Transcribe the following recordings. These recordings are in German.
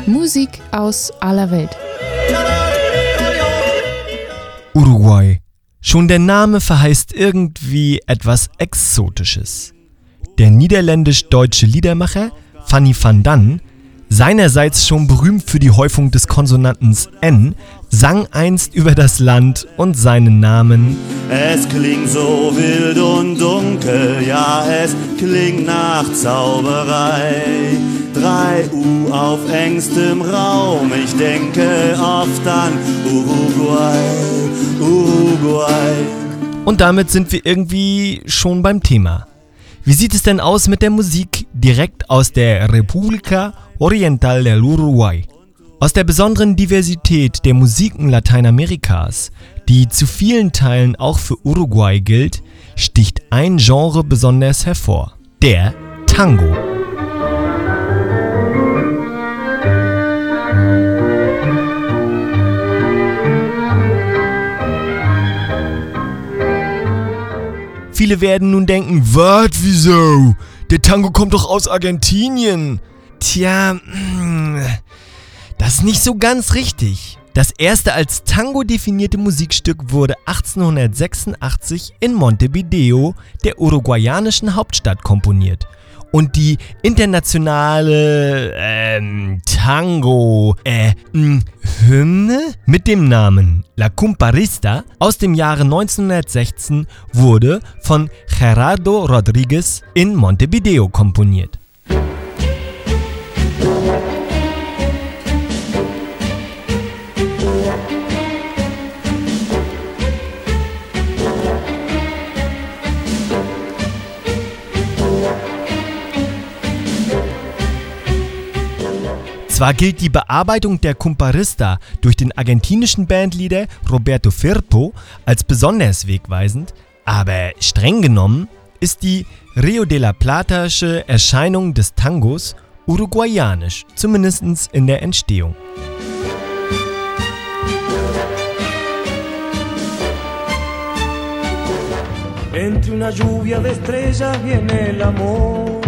Musik aus aller Welt. Uruguay. Schon der Name verheißt irgendwie etwas Exotisches. Der niederländisch-deutsche Liedermacher Fanny van Dan, seinerseits schon berühmt für die Häufung des Konsonanten N, sang einst über das Land und seinen Namen. Es klingt so wild und dunkel, ja, es klingt nach Zauberei. 3 U auf engstem Raum, ich denke oft an Uruguay, Uruguay. Und damit sind wir irgendwie schon beim Thema. Wie sieht es denn aus mit der Musik direkt aus der República Oriental del Uruguay? Aus der besonderen Diversität der Musiken Lateinamerikas, die zu vielen Teilen auch für Uruguay gilt, sticht ein Genre besonders hervor: der Tango. Viele werden nun denken, was, wieso? Der Tango kommt doch aus Argentinien. Tja, das ist nicht so ganz richtig. Das erste als Tango definierte Musikstück wurde 1886 in Montevideo, der uruguayanischen Hauptstadt, komponiert. Und die internationale Tango-Hymne mit dem Namen La Comparista aus dem Jahre 1916 wurde von Gerardo Rodriguez in Montevideo komponiert. Zwar gilt die Bearbeitung der Comparista durch den argentinischen Bandleader Roberto Firpo als besonders wegweisend, aber streng genommen ist die Rio de la Platasche Erscheinung des Tangos uruguayanisch, zumindest in der Entstehung. Entre una lluvia de estrellas viene el amor.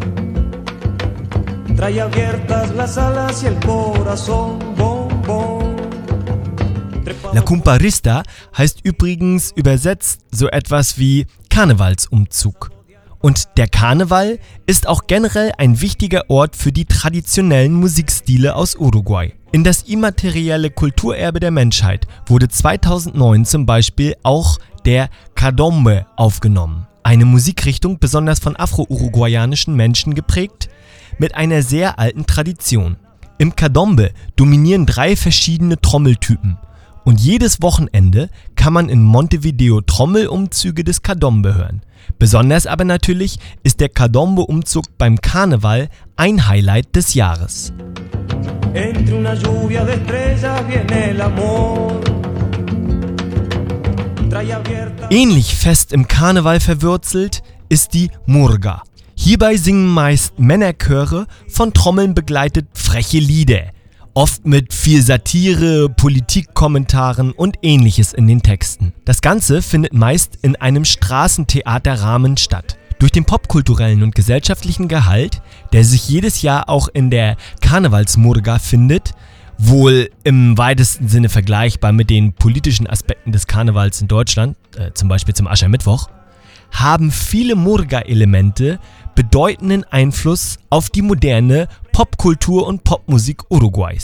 Trae abiertas las alas y el corazón, bom, bom. La Comparista heißt übrigens übersetzt so etwas wie Karnevalsumzug. Und der Karneval ist auch generell ein wichtiger Ort für die traditionellen Musikstile aus Uruguay. In das immaterielle Kulturerbe der Menschheit wurde 2009 zum Beispiel auch der Candombe aufgenommen. Eine Musikrichtung besonders von afro-uruguayanischen Menschen geprägt, mit einer sehr alten Tradition. Im Candombe dominieren 3 verschiedene Trommeltypen und jedes Wochenende kann man in Montevideo Trommelumzüge des Candombe hören. Besonders aber natürlich ist der Candombe-Umzug beim Karneval ein Highlight des Jahres. Entre una lluvia de estrellas viene el amor. Ähnlich fest im Karneval verwurzelt ist die Murga. Hierbei singen meist Männerchöre von Trommeln begleitet freche Lieder, oft mit viel Satire, Politikkommentaren und Ähnliches in den Texten. Das Ganze findet meist in einem Straßentheaterrahmen statt. Durch den popkulturellen und gesellschaftlichen Gehalt, der sich jedes Jahr auch in der Karnevalsmurga findet, wohl im weitesten Sinne vergleichbar mit den politischen Aspekten des Karnevals in Deutschland, zum Beispiel zum Aschermittwoch, haben viele Murga-Elemente bedeutenden Einfluss auf die moderne Popkultur und Popmusik Uruguays.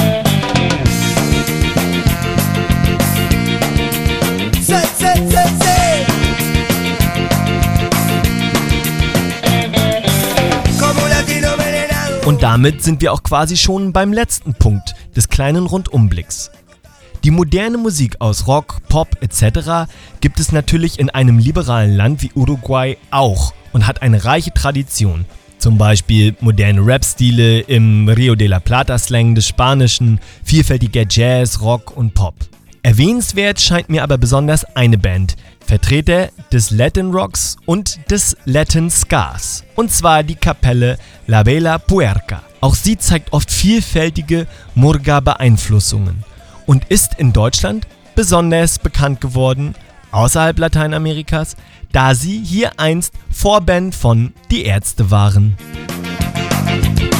Und damit sind wir auch quasi schon beim letzten Punkt des kleinen Rundumblicks. Die moderne Musik aus Rock, Pop etc. gibt es natürlich in einem liberalen Land wie Uruguay auch und hat eine reiche Tradition. Zum Beispiel moderne Rap-Stile im Rio de la Plata-Slang des Spanischen, vielfältiger Jazz, Rock und Pop. Erwähnenswert scheint mir aber besonders eine Band, Vertreter des Latin Rocks und des Latin Scars, und zwar die Kapelle La Vela Puerca. Auch sie zeigt oft vielfältige Murga-Beeinflussungen und ist in Deutschland besonders bekannt geworden, außerhalb Lateinamerikas, da sie hier einst Vorband von Die Ärzte waren.